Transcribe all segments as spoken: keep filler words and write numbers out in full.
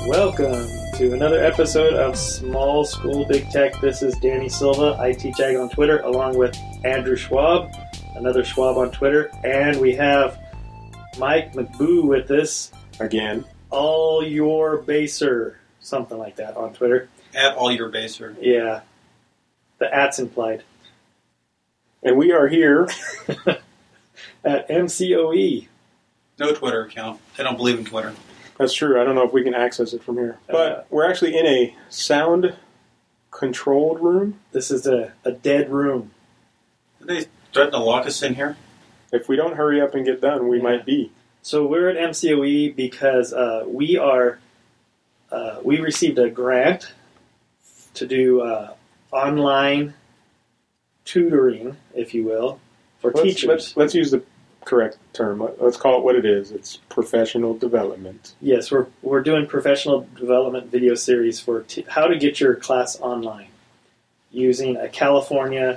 Welcome to another episode of Small School Big Tech. This is Danny Silva. I teach ag on Twitter along with Andrew Schwab, another Schwab on Twitter. And we have Mike McBoo with us. Again. All Your Baser, something like that on Twitter. At All Your Baser. Yeah. The at's implied. And we are here at M C O E. No Twitter account. They don't believe in Twitter. That's true. I don't know if we can access it from here. But uh, we're actually in a sound-controlled room. This is a, a dead room. Did they threaten to lock us in here? If we don't hurry up and get done, we yeah. might be. So we're at M C O E because uh, we are, uh, we received a grant to do uh, online tutoring, if you will, for let's, teachers. Let's, let's use the correct term. Let's call it what it is. It's professional development. Yes, we're we're doing professional development video series for t- how to get your class online using a California.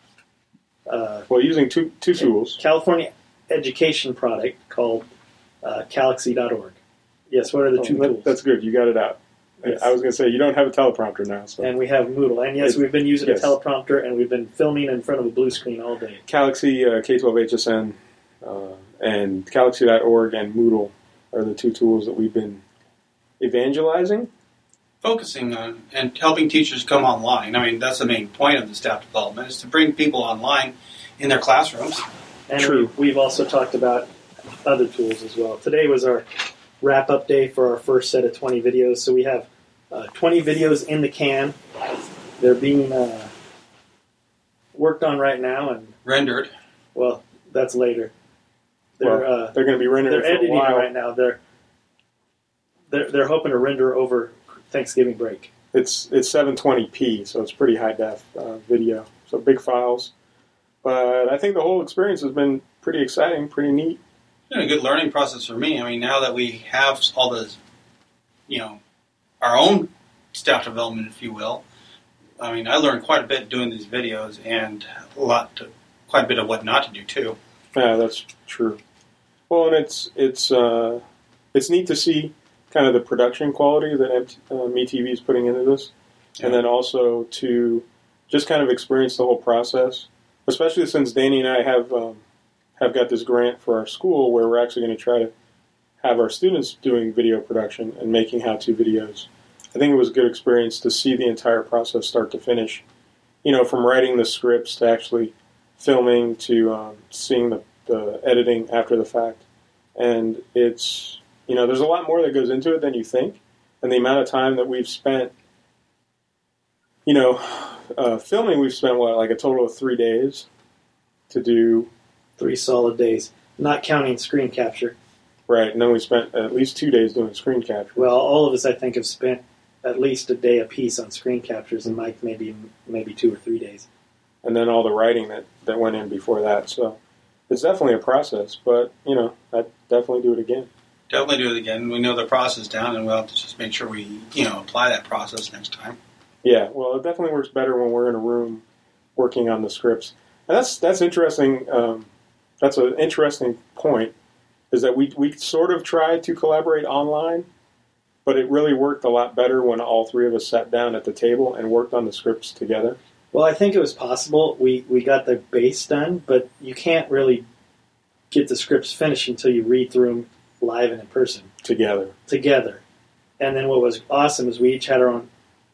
Uh, well, using two two tools. California education product called uh, Calaxy dot org. Yes, what are the oh, two that, tools? That's good. You got it out. Yes. I was going to say, you don't have a teleprompter now. So. And we have Moodle. And yes, it's, we've been using yes. a teleprompter, and we've been filming in front of a blue screen all day. Calaxy, uh, K twelve H S N, uh, and Calaxy dot org and Moodle are the two tools that we've been evangelizing. Focusing on and helping teachers come online. I mean, that's the main point of the staff development, is to bring people online in their classrooms. And True. We, we've also talked about other tools as well. Today was our wrap-up day for our first set of twenty videos. So we have uh, twenty videos in the can. They're being uh, worked on right now. and Rendered. Well, that's later. They're, well, uh, they're going to be rendering They're for a editing while. right now. They're, they're, they're hoping to render over Thanksgiving break. It's it's seven twenty p, so it's pretty high-def uh, video. So big files. But I think the whole experience has been pretty exciting, pretty neat. It's been a good learning process for me. I mean, now that we have all the, you know, our own staff development, if you will, I mean, I learned quite a bit doing these videos and a lot, to, quite a bit of what not to do, too. Yeah, that's true. Well, and it's it's uh, it's neat to see kind of the production quality that M T, uh, MeTV is putting into this, yeah. And then also to just kind of experience the whole process, especially since Danny and I have um, have got this grant for our school where we're actually going to try to have our students doing video production and making how-to videos. I think it was a good experience to see the entire process start to finish, you know, from writing the scripts to actually filming to um, seeing the, the editing after the fact. And it's, you know, there's a lot more that goes into it than you think. And the amount of time that we've spent, you know, uh, filming, we've spent, what, like a total of three days to do. Three solid days, not counting screen capture. Right, and then we spent at least two days doing screen capture. Well, all of us, I think, have spent at least a day apiece on screen captures, and Mike maybe maybe two or three days. And then all the writing that, that went in before that. So it's definitely a process, but, you know, I'd definitely do it again. Definitely do it again. We know the process down, and we'll have to just make sure we, you know, apply that process next time. Yeah, well, it definitely works better when we're in a room working on the scripts. And that's that's interesting. Um, that's an interesting point, is that we, we sort of tried to collaborate online, but it really worked a lot better when all three of us sat down at the table and worked on the scripts together. Well, I think it was possible. We, we got the base done, but you can't really get the scripts finished until you read through them live and in person. Together. Together. And then what was awesome is we each had our own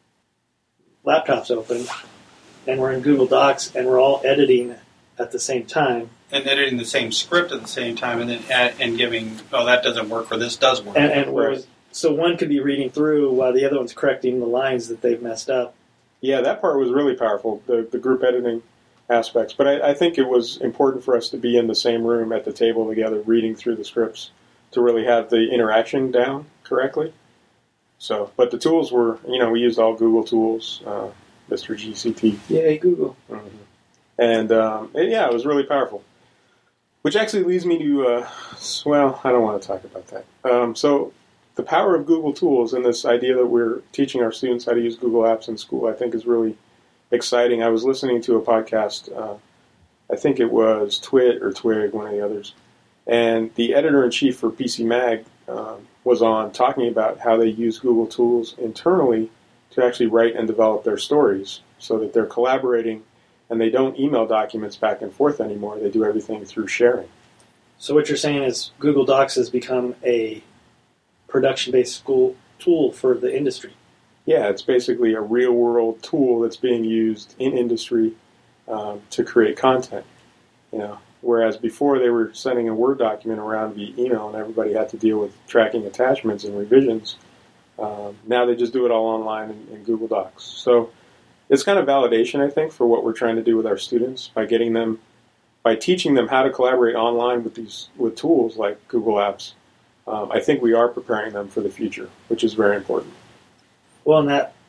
laptops open, and we're in Google Docs, and we're all editing at the same time. And editing the same script at the same time, and then add, and giving, oh, that doesn't work, or this does work. And, and right. So one could be reading through while the other one's correcting the lines that they've messed up. Yeah, that part was really powerful, the, the group editing aspects. But I, I think it was important for us to be in the same room at the table together, reading through the scripts, to really have the interaction down correctly. So, but the tools were, you know, we used all Google tools, uh, Mister G C T. Yay, Google. Mm-hmm. And, um, and, yeah, it was really powerful. Which actually leads me to, uh, well, I don't want to talk about that. Um, so the power of Google tools and this idea that we're teaching our students how to use Google Apps in school, I think is really exciting. I was listening to a podcast, uh, I think it was Twit or Twig, one of the others, And the editor-in-chief for P C Mag um, was on talking about how they use Google tools internally to actually write and develop their stories so that they're collaborating and they don't email documents back and forth anymore. They do everything through sharing. So what you're saying is Google Docs has become a production-based school tool for the industry. Yeah, it's basically a real-world tool that's being used in industry um, to create content. You know, whereas before they were sending a Word document around via email and everybody had to deal with tracking attachments and revisions. Um, now they just do it all online in, in Google Docs. So it's kind of validation, I think, for what we're trying to do with our students by getting them, by teaching them how to collaborate online with these with tools like Google Apps. Um, I think we are preparing them for the future, which is very important. Well, and that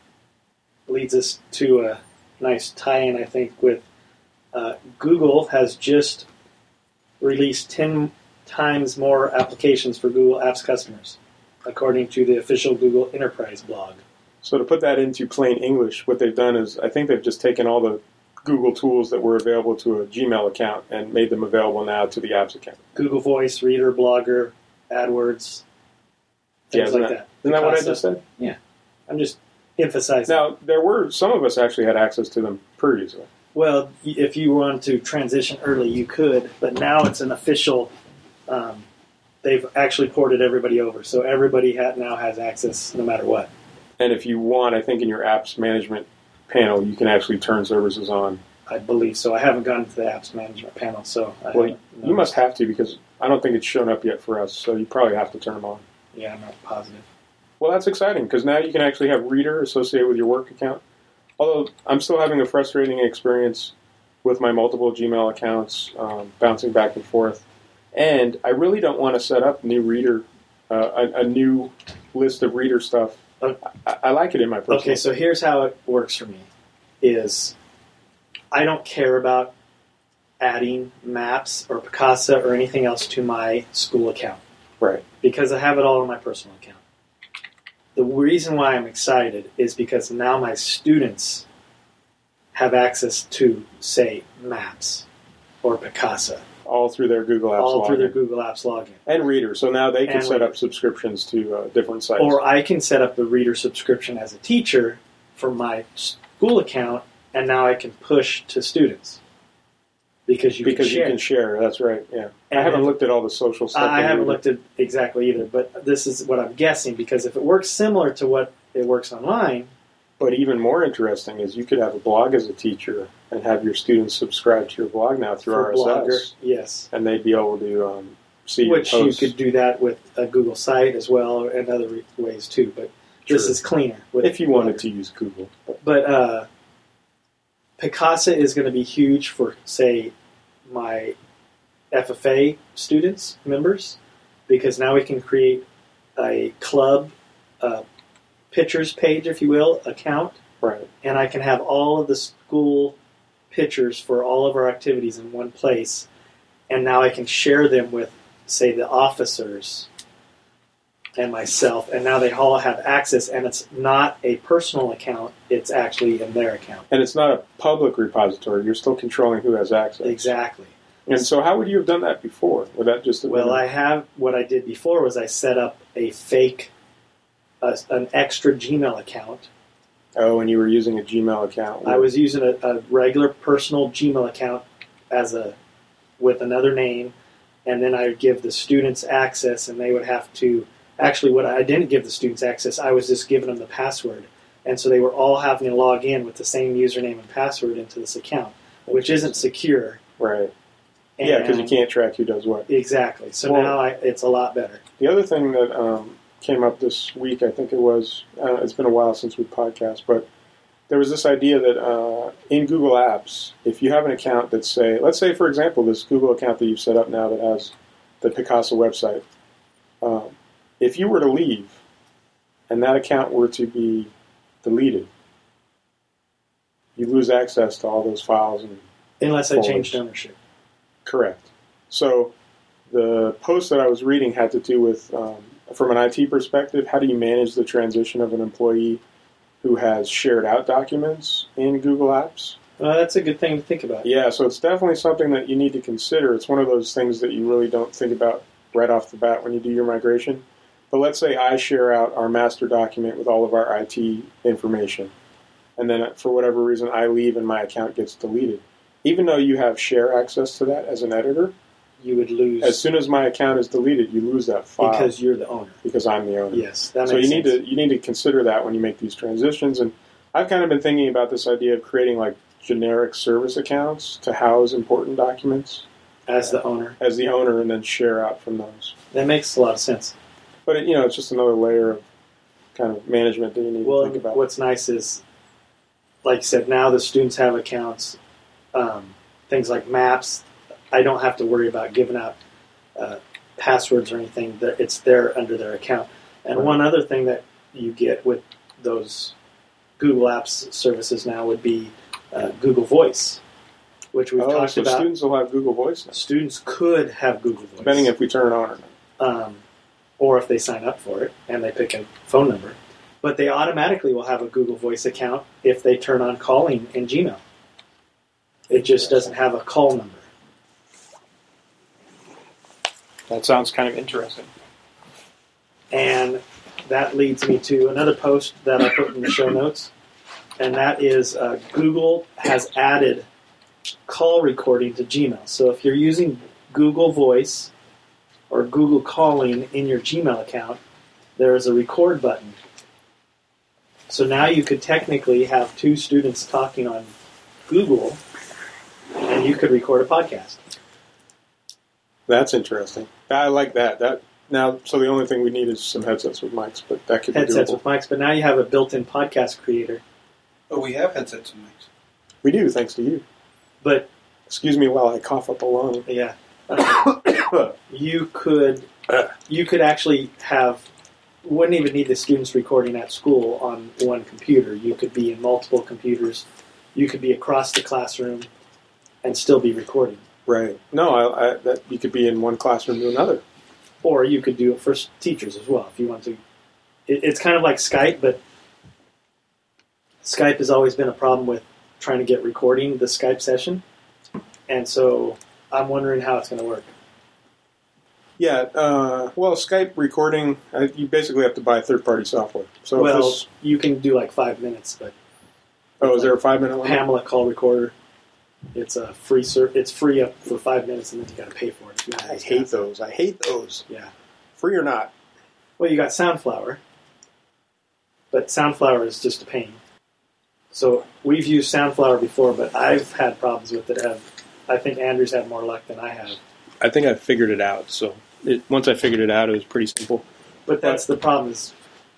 leads us to a nice tie-in, I think, with uh, Google has just released ten times more applications for Google Apps customers, according to the official Google Enterprise blog. So to put that into plain English, what they've done is I think they've just taken all the Google tools that were available to a Gmail account and made them available now to the Apps account. Google Voice, Reader, Blogger, AdWords, Yeah, things isn't like that, that. isn't that what I Picasa. just said? Yeah. I'm just emphasizing. Now, there were, some of us actually had access to them previously. Well, if you wanted to transition early, you could, but now it's an official, um, they've actually ported everybody over, so everybody ha- now has access no matter what. And if you want, I think in your apps management panel, you can actually turn services on. I believe so. I haven't gone to the apps management panel, so I Well, haven't you must noticed. have to because I don't think it's shown up yet for us, so you probably have to turn them on. Yeah, I'm not positive. Well, that's exciting because now you can actually have Reader associated with your work account. Although I'm still having a frustrating experience with my multiple Gmail accounts, um, bouncing back and forth. And I really don't want to set up new Reader, uh, a, a new list of Reader stuff. Okay. I, I like it in my personal. Okay, so here's how it works for me: is I don't care about adding Maps or Picasa or anything else to my school account Right. because I have it all in my personal account. The reason why I'm excited is because now my students have access to, say, Maps or Picasa, All through their Google Apps all through login. their Google Apps login. And Reader. So now they can And set Reader. up subscriptions to uh, different sites. Or I can set up the Reader subscription as a teacher for my school account, and now I can push to students because you because can share. you can share. That's right. Yeah. And I haven't then- looked at all the social stuff. I in haven't Reader. looked at exactly either, but this is what I'm guessing because if it works similar to what it works online, But even more interesting is you could have a blog as a teacher and have your students subscribe to your blog now through for R S S. Blogger, yes, And they'd be able to um, see which your you posts. could do that with a Google site as well and other re- ways too. But this True. is cleaner with if you wanted Blogger. to use Google. But But uh, Picasa is going to be huge for, say, my F F A students, members, because now we can create a club uh, pictures page, if you will, account, right. and I can have all of the school pictures for all of our activities in one place, and now I can share them with, say, the officers and myself, and now they all have access, and it's not a personal account, it's actually in their account. And it's not a public repository. You're still controlling who has access. Exactly. And so how would you have done that before? Would that just have Well, been I have, what I did before was I set up a fake, uh, an extra Gmail account. Oh, and you were using a Gmail account. I was using a, a regular personal Gmail account as a with another name, and then I would give the students access, and they would have to. Actually, what I didn't give the students access, I was just giving them the password, and so they were all having to log in with the same username and password into this account, which isn't secure. Right. Yeah, because you And- can't track who does what. Exactly. So Well- now I, it's a lot better. The other thing that um, came up this week, I think it was, uh, it's been a while since we podcast, but there was this idea that uh, in Google Apps, if you have an account that say, let's say, for example, this Google account that you've set up now that has the Picasa website, um, if you were to leave and that account were to be deleted, you lose access to all those files. And Unless I Folders. changed ownership. Correct. So the post that I was reading had to do with, um, from an I T perspective, how do you manage the transition of an employee who has shared out documents in Google Apps Well, that's a good thing to think about. Yeah, so it's definitely something that you need to consider. It's one of those things that you really don't think about right off the bat when you do your migration. But let's say I share out our master document with all of our I T information, and then for whatever reason I leave and my account gets deleted. Even though you have share access to that as an editor, you would lose. As soon as my account is deleted, you lose that file. Because you're the owner. Because I'm the owner. Yes, that makes so you sense. need to you need to consider that when you make these transitions. And I've kind of been thinking about this idea of creating like generic service accounts to house important documents as the owner, as the owner, and then share out from those. That makes a lot of sense. But it, you know, it's just another layer of kind of management that you need well, to think about. What's nice is, like you said, now the students have accounts. Um, things like maps, I don't have to worry about giving out uh, passwords or anything. It's there under their account. And Right. one other thing that you get with those Google Apps services now would be uh, Google Voice, which we've oh, talked so about. students will have Google Voice now. Students could have Google Voice. Depending if we turn it on or not. Um, or if they sign up for it and they pick a phone number. But they automatically will have a Google Voice account if they turn on calling in Gmail. It just doesn't have a call number. That sounds kind of interesting. And that leads me to another post that I put in the show notes. And that is uh, Google has added call recording to Gmail. So if you're using Google Voice or Google Calling in your Gmail account, there is a record button. So now you could technically have two students talking on Google, and you could record a podcast. That's interesting. I like that. That now, so the only thing we need is some headsets with mics, but that could be Headsets doable. with mics, but now you have a built-in podcast creator. But we have headsets and mics. We do, thanks to you. But Excuse me while I cough up a lung. yeah, um, you could you could actually have wouldn't even need the students recording at school on one computer. You could be in multiple computers. You could be across the classroom and still be recording. Right. No, I, I, that you could be in one classroom to another. Or you could do it for teachers as well if you want to. It, it's kind of like Skype, but Skype has always been a problem with trying to get recording the Skype session. And so I'm wondering how it's going to work. Yeah. Uh, well, Skype recording, uh, you basically have to buy third-party software. So if Well, this, you can do like five minutes, but oh, is there a five-minute limit? Pamela Call Recorder, it's a free ser- It's free up for five minutes, and then you got to pay for it. If you want to I use hate that. those. I hate those. Yeah. Free or not? Well, you got Soundflower, but Soundflower is just a pain. So we've used Soundflower before, but I've had problems with it. Have I think Andrew's had more luck than I have. I think I figured it out. So it, once I figured it out, it was pretty simple. But that's the problem is,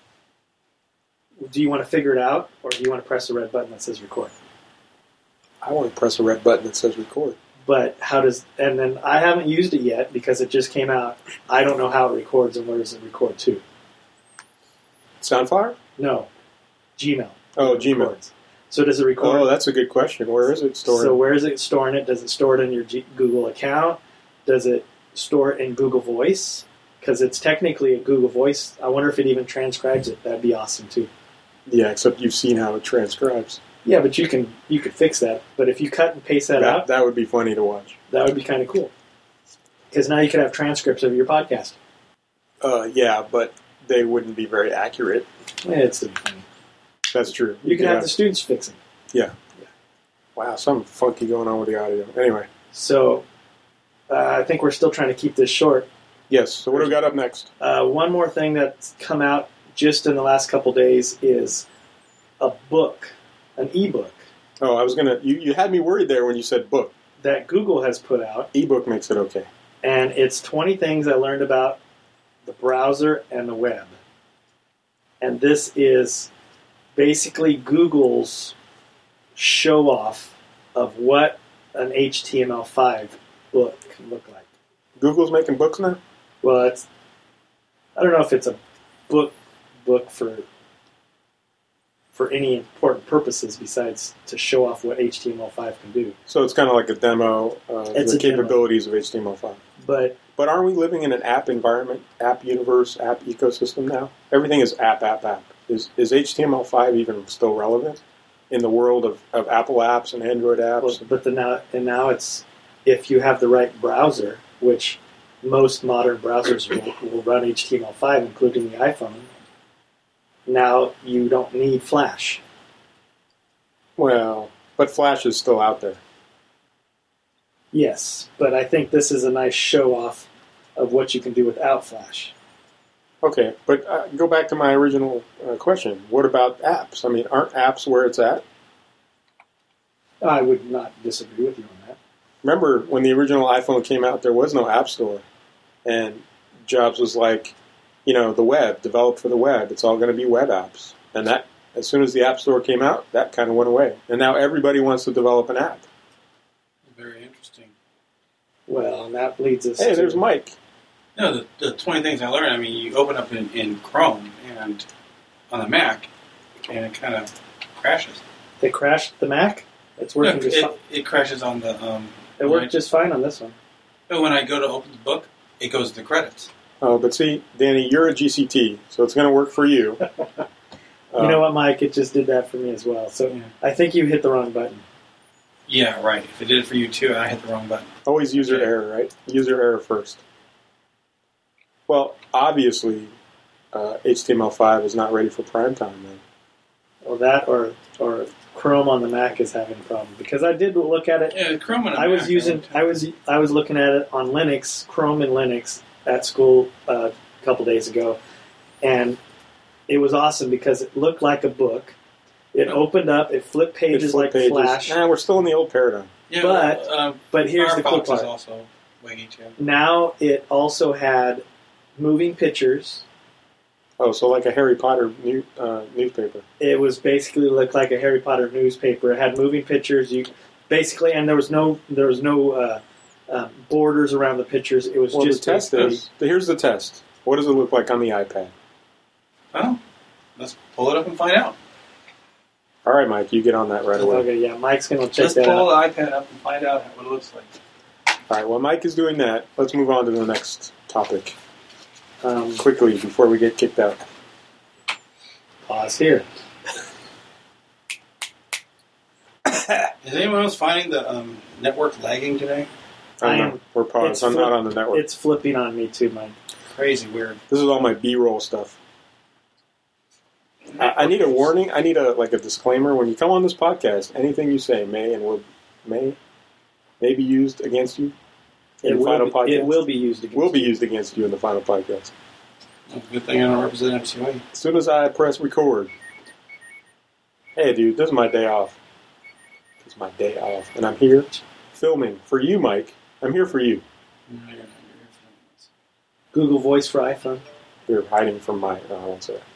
do you want to figure it out, or do you want to press the red button that says record? I want to press a red button that says record. But how does, and then I haven't used it yet because it just came out. I don't know how it records and where does it record to. Soundflower? No, Gmail. Oh, It Gmail. records. So does it record? Oh, that's a good question. Where is it stored? So where is it storing it? Does it store it in your G- Google account? Does it store it in Google Voice? Because it's technically a Google Voice. I wonder if it even transcribes it. That'd be awesome too. Yeah, except you've seen how it transcribes. Yeah, but you can you could fix that. But if you cut and paste that, That, out, that would be funny to watch. that would be kind of cool. Because now you could have transcripts of your podcast. Uh, yeah, but they wouldn't be very accurate. Eh, it's still funny. That's true. You can yeah. have the students fix it. Yeah. Wow, something funky going on with the audio. Anyway, So uh, I think we're still trying to keep this short. yes. So what do we got up next? Uh, one more thing that's come out just in the last couple days is a book, an ebook Oh, I was gonna. You, you had me worried there when you said book. that Google has put out, Ebook makes it okay. and it's twenty things I learned about the browser and the web. And this is basically Google's show off of what an H T M L five book can look like. Google's making books now. Well, it's I don't know if it's a book book for for any important purposes besides to show off what H T M L five can do. So it's kind of like a demo of It's the a demo. capabilities of H T M L five. But But aren't we living in an app environment, app universe, app ecosystem now? Everything is app, app, app. Is is H T M L five even still relevant? in the world of, of Apple apps and Android apps. Well, but the now and now it's if you have the right browser, which most modern browsers will, will run H T M L five, including the iPhone. Now you don't need Flash. Well, but Flash is still out there. Yes, but I think this is a nice show off of what you can do without Flash. Okay, but uh, go back to my original uh, question. What about apps? I mean, aren't apps where it's at? I would not disagree with you on that. Remember, when the original iPhone came out, there was no App Store. And Jobs was like, you know, the web, developed for the web. It's all going to be web apps. And that, as soon as the App Store came out, that kind of went away. And now everybody wants to develop an app. Very interesting. Well, and that leads us Hey, to... there's Mike. No, the, the twenty things I learned, I mean, you open up in, in Chrome and on the Mac, and it kind of crashes. It crashed the Mac? It's working No, just it, fine. it crashes on the... Um, It worked just fine on this one. But when I go to open the book, it goes to the credits. Oh, but see, Danny, you're a G C T, so it's going to work for you. You know what, Mike? It just did that for me as well. So Yeah. I think you hit the wrong button. Yeah, right. If it did it for you too, I hit the wrong button. Always user Okay. error, right? User error first. Well, obviously, uh, H T M L five is not ready for prime time then. Or that, or or Chrome on the Mac is having a problem because I did look at it. Yeah, Chrome and a I was Mac, using, I was, I was looking at it on Linux, Chrome and Linux at school uh, a couple days ago, and it was awesome because it looked like a book. It opened up, it flipped pages It flipped like pages. Flash. Nah, we're still in the old paradigm. Yeah, but- well, uh, But here's the cool Firefox part. is also waggy too. Now it also had moving pictures. Oh, so like a Harry Potter new, uh, newspaper. It was basically looked like a Harry Potter newspaper. It had moving pictures. You basically, and there was no there was no uh, uh, borders around the pictures. It was Well, just the test basically- is, here's the test. What does it look like on the iPad? Well, let's pull it up and find out. All right, Mike, you get on that right away. Okay, yeah, Mike's gonna check Let's that pull out. the iPad up and find out what it looks like. All right, while Mike is doing that, let's move on to the next topic Um, quickly before we get kicked out. pause here. Is anyone else finding the um, network lagging today? I I know. am- We're paused. it's I'm flip- not on the network. It's flipping on me too, Mike. Crazy weird. This is all my B-roll stuff. I, I need a warning. I need a like a disclaimer when you come on this podcast. Anything you say may and will may may be used against you in It the will, final be, podcast. it will be used against will be you. used against you in the final podcast. Good thing I don't represent M C A. As soon as I press record, hey, dude, this is my day off. This is my day off, and I'm here filming for you, Mike. I'm here for you. Google Voice for iPhone. You're hiding from my. No, I won't say that.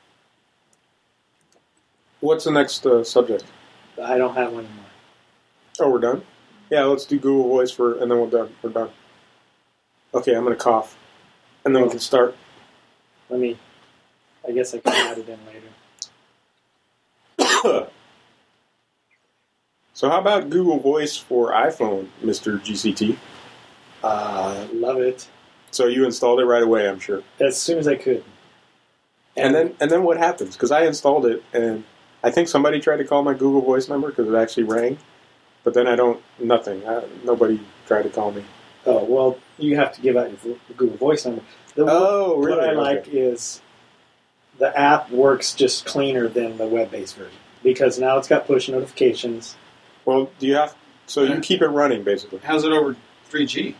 What's the next uh, subject? I don't have one anymore. Oh, we're done? Yeah, let's do Google Voice for, and then we're done. We're done. Okay, I'm going to cough. And then we can start. Let me. I guess I can add it in later. So how about Google Voice for iPhone, Mister G C T? Uh, love it. So you installed it right away, I'm sure. As soon as I could. And then and then what happens? Because I installed it, and I think somebody tried to call my Google Voice number because it actually rang. But then I don't, nothing. I, nobody tried to call me. Oh, well, you have to give out your Google Voice number. The, Oh, really? What I Okay. like is the app works just cleaner than the web-based version because now it's got push notifications. Well, do you have, so you keep it running, basically. How's it over three G?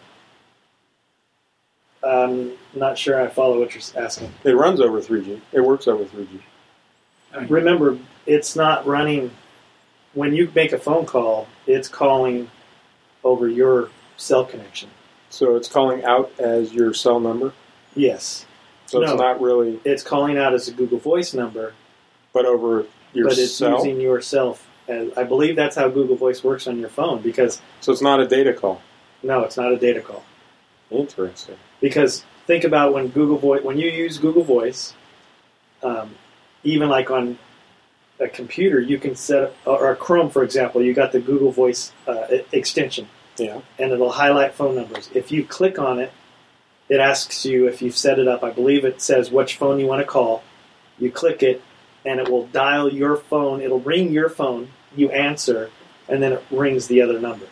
I'm not sure I follow what you're asking. It runs over three G. It works over three G. Remember, it's not running. When you make a phone call, it's calling over your cell connection. So it's calling out as your cell number. Yes. So No. it's not really, It's calling out as a Google Voice number, but over your but it's cell. using yourself. As, I believe that's how Google Voice works on your phone because, So it's not a data call. no, it's not a data call. Interesting. Because think about when Google Voice, when you use Google Voice, um, even like on a computer, you can set, or a Chrome, for example, you got the Google Voice uh, e- extension, Yeah. and it'll highlight phone numbers. If you click on it, it asks you if you've set it up. I believe it says which phone you want to call. You click it, and it will dial your phone. It'll ring your phone. You answer, and then it rings the other number.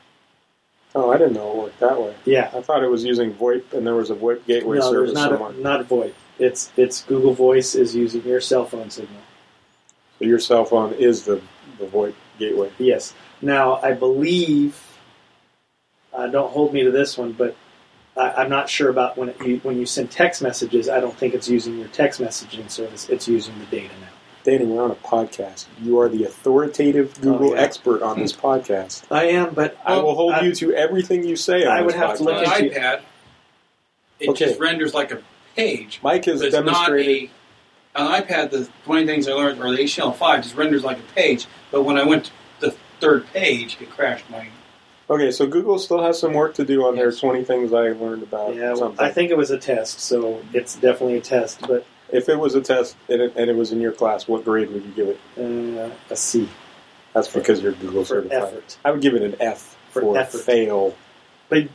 Oh, I didn't know it worked that way. Yeah. I thought it was using VoIP, and there was a VoIP gateway No, service there's not somewhere. a, not a VoIP. It's it's Google Voice is using your cell phone signal. So your cell phone is the, the VoIP gateway. Yes. Now I believe. Uh, don't hold me to this one, but I, I'm not sure about when it, you, when you send text messages. I don't think it's using your text messaging service. It's using the data now. Danny, we're on a podcast. You are the authoritative Google Oh, yeah. expert on this podcast. I am, but I will hold I, you to everything you say on I would this have to podcast. look On at- an into- iPad, it Okay. just renders like a page. Mike has But it's demonstrated. not a, on an iPad, the twenty things I learned, or the H T M L five, just renders like a page. But when I went to the third page, it crashed my. Okay, so Google still has some work to do on their Yes. twenty things I learned about Yeah, well, something. I think it was a test, so it's definitely a test. But If it was a test and it, and it was in your class, what grade would you give it? uh, a C That's because you're Google for certified. effort. I would give it an F For for, effort. fail. But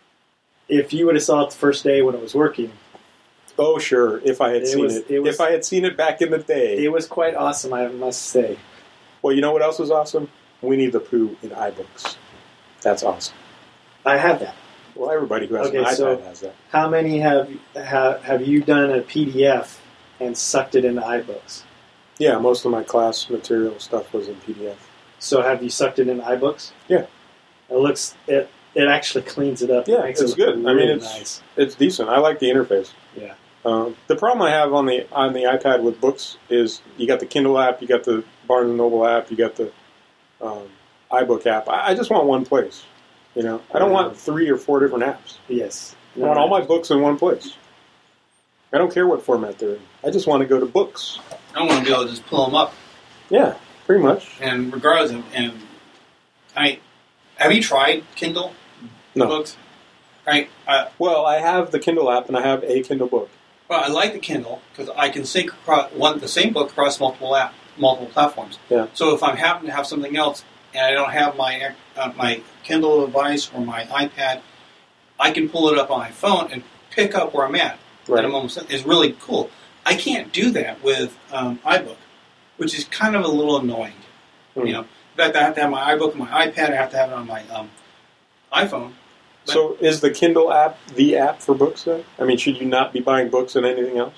if you would have saw it the first day when it was working, Oh, sure. If I had It seen was- it, it was- if I had seen it back in the day. it was quite awesome, I must say. Well, you know what else was awesome? Winnie the Pooh in iBooks. That's awesome. I have that. Well, everybody who has Okay, an iPad so- has that. How many have have have you done a P D F and sucked it into iBooks? Yeah, most of my class material stuff was in P D F. So have you sucked it into iBooks? Yeah. It looks it it actually cleans it up. Yeah, it makes it's it look good. I really mean, it's- nice. It's decent. I like the interface. Yeah. Um, the problem I have on the on the iPad with books is you got the Kindle app, you got the Barnes and Noble app, you got the um, iBook app. I, I just want one place. You know, I don't Yeah. want three or four different apps. Yes. I want all my books in one place. I don't care what format they're in. I just want to go to books. I want to be able to just pull them up, Yeah, pretty much. and regardless of, and I, have you tried Kindle No. books? Right. Uh, Well, I have the Kindle app and I have a Kindle book. well, I like the Kindle because I can sync across one the same book across multiple app, multiple platforms. Yeah. So if I happen to have something else and I don't have my uh, my Kindle device or my iPad, I can pull it up on my phone and pick up where I'm at. Right. At a moment is really cool. I can't do that with um, iBook, which is kind of a little annoying. Hmm. You know, in fact, I have to have my iBook on my iPad. I have to have it on my um, iPhone. But- So is the Kindle app the app for books then? I mean, should you not be buying books and anything else?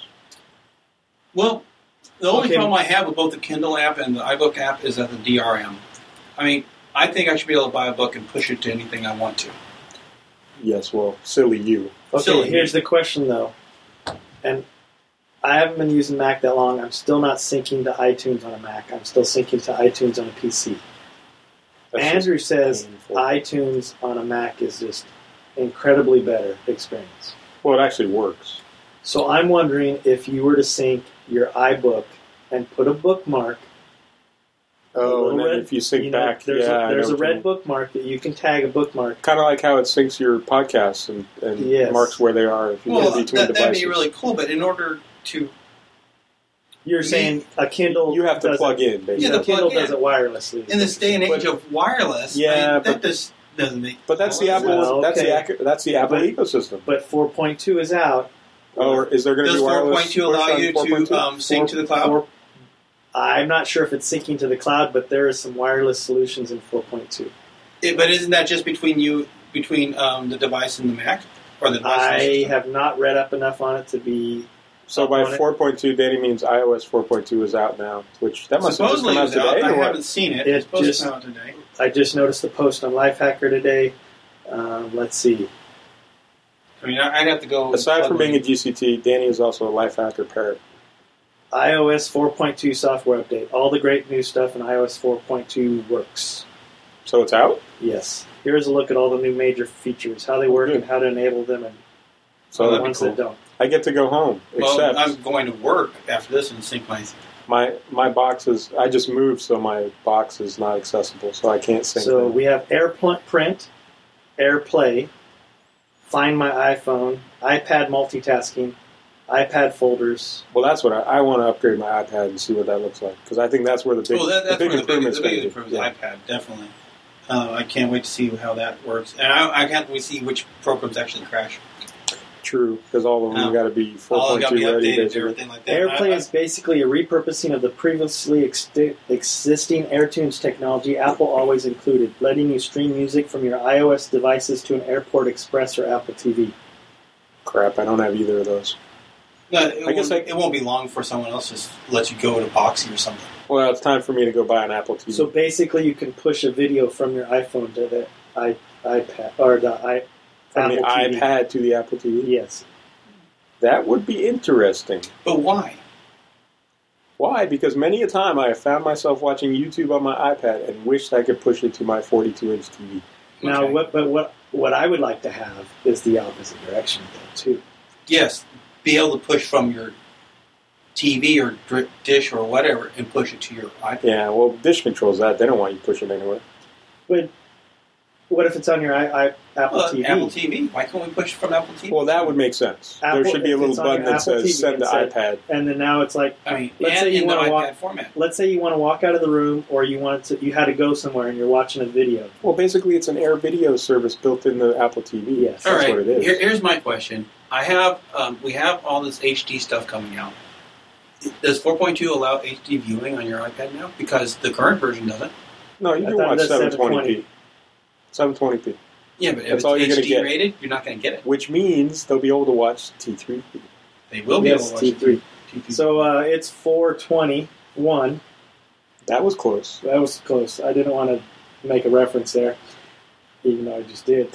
Well, the only Okay. problem I have with both the Kindle app and the iBook app is that the D R M. I mean, I think I should be able to buy a book and push it to anything I want to. Yes, well, silly you. Okay, Silly. here's the question though, and I haven't been using Mac that long. I'm still not syncing to iTunes on a Mac. I'm still syncing to iTunes on a P C. That's Andrew just says painful. iTunes on a Mac is just incredibly better experience. Well, it actually works. So I'm wondering if you were to sync your iBook and put a bookmark. Oh, little and then red- if you sync you know, back, there's yeah, a, there's a red book. bookmark that you can tag a bookmark. Kind of like how it syncs your podcasts and, and Yes. marks where they are if you Well, go that, between that'd devices. be really cool, but in order to You're saying a Kindle. You have to does plug it, in, basically. Yeah, The the plug Kindle in. does it wirelessly. in this day and age But- of wireless, Yeah, I mean, but- that just doesn't make. But that's the well, Apple. Well, That's the okay. ac- that's the Apple But- ecosystem. But four point two is out. Or is there going to Does be wireless? four point two push allow on you four point two? to um, sync to the cloud? Four- I'm not sure if it's syncing to the cloud, but there is some wireless solutions in four point two. It- but isn't that just between you, between um, the device and the Mac, or the device? and the I system? have not read up enough on it to be. So up by on it. four point two, Danny means iOS four point two is out now, which that must Supposedly have just come out it was out. today, I or what? haven't seen it. It It's supposed just- to come out today. I just noticed the post on Lifehacker today. Um, let's see. I mean, I- I'd have to go. Aside plug from being a one. G C T, Danny is also a life hacker parrot. iOS four point two software update. All the great new stuff in iOS four point two works. So it's out. Yes. Here's a look at all the new major features, how they work, Good. and how to enable them, and So Oh, the that'd be ones cool. that don't. I get to go home. Well, Except I'm going to work after this and sync my. my my box is. I just moved, so my box is not accessible, so I can't sync. So them. we have AirPrint, AirPlay, Find My iPhone, iPad multitasking, iPad folders. well, that's what I, I want to upgrade my iPad and see what that looks like because I think that's where the big, Well, that, the that's big one of the big, improvement's the going big to improvement be. is iPad, definitely. Uh, I can't wait to see how that works, and I, I can't wait to see which programs actually crash. true, because all of them No. got to be All got to be four point two ready. updated and Basically. everything like that. AirPlay I- is basically a repurposing of the previously ex- existing AirTunes technology, Apple always included, letting you stream music from your iOS devices to an Airport Express or Apple T V. Crap, I don't have either of those. No, it, I guess won't, I- it won't be long for someone else to just let you go to Boxy or something. Well, it's time for me to go buy an Apple T V. So basically, you can push a video from your iPhone to the i iPad or the i From Apple the T V. iPad to the Apple T V? Yes. That would be interesting. But why? Why? Because many a time I have found myself watching YouTube on my iPad and wished I could push it to my forty-two inch T V. Now, Okay. what? But what? What I would like to have is the opposite direction, though, too. Yes, be able to push from your T V or dri- dish or whatever and push it to your iPad. Yeah, well, Dish controls that. They don't want you pushing anywhere. But what if it's on your I, I, Apple Well, T V? Apple T V. Why can't we push from Apple T V? Well, that would make sense. Apple- there should be a if little it's on button your that Apple T V says send to and iPad. And then now it's like, I mean, let's and say you in the want to iPad walk. format. Let's say you want to walk out of the room, or you wanted to, you had to go somewhere, and you're watching a video. Well, basically, it's an Air video service built in the Apple T V. Yes. That's All right. what it is. Here, here's my question. I have um, we have all this H D stuff coming out. Does four point two allow H D viewing on your iPad now? Because the current version doesn't. No, you I can thought watch that's seven twenty p. seven twenty p. Yeah, but if That's it's all you're gonna H D get. rated, you're not going to get it. Which means they'll be able to watch T three P. They will be Yes, able to watch T three. T three. So uh, it's four twenty-one. That was close. That was close. I didn't want to make a reference there, even though I just did.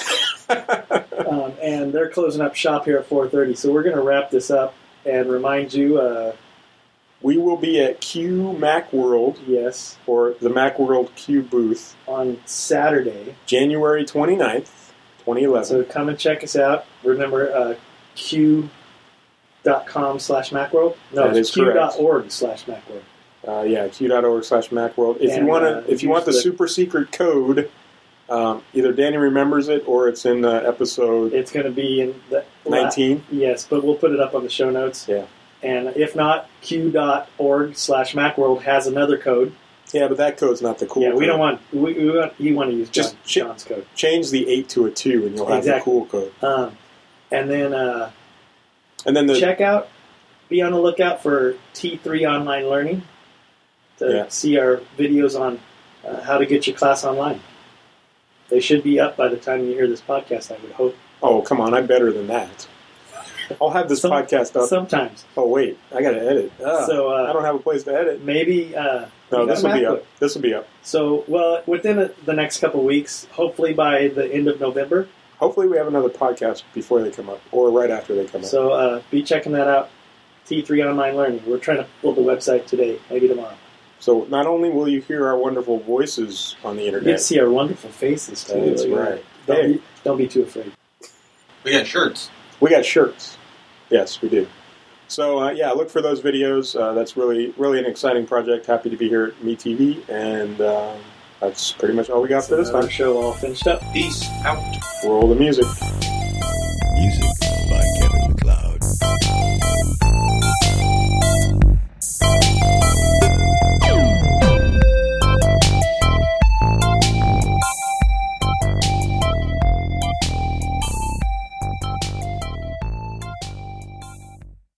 Um, and they're closing up shop here at four thirty. So we're going to wrap this up and remind you, uh, We will be at Q Macworld, yes, or the Macworld Q booth, on Saturday. January twenty-ninth, twenty eleven. So come and check us out. Remember, uh, q dot com slash Macworld? No, That it's is q correct. dot org slash Macworld. Uh, yeah, q.org slash Macworld. If And, you want uh, to, if you want the use the- super secret code, um, either Danny remembers it or it's in uh, episode It's going to be in the nineteen. Yes, but we'll put it up on the show notes. Yeah. And if not, q dot org slash Macworld has another code. Yeah, but that code's not the cool. yeah, we code. don't want we, we want you want to use John, Just ch- John's code. change the eight to a two, and you'll have Exactly. the cool code. Um, and then uh, And then the check out, be on the lookout for T three Online Learning to Yeah. see our videos on uh, how to get your class online. They should be up by the time you hear this podcast, I would hope. oh come on, I'm better than that. I'll have this Some- podcast up. Sometimes. oh wait, I got to edit. Ah, So, uh, I don't have a place to edit. Maybe. Uh, No, you got this a will be MacBook. up. This will be up. So, well, within a, the next couple of weeks, hopefully by the end of November. Hopefully, we have another podcast before they come up, or right after they come up. So uh, be checking that out. T three Online Learning. We're trying to build the website today, maybe tomorrow. So not only will you hear our wonderful voices on the You get to internet, see our wonderful faces too. That's You know, right. Don't, Hey. be, don't be too afraid. We got shirts. we got shirts. Yes, we do. So uh, yeah, look for those videos. Uh, that's really, really an exciting project. Happy to be here at MeTV, and um, that's pretty much all we got for this Our time. show all finished up. Peace out. Roll the music. Music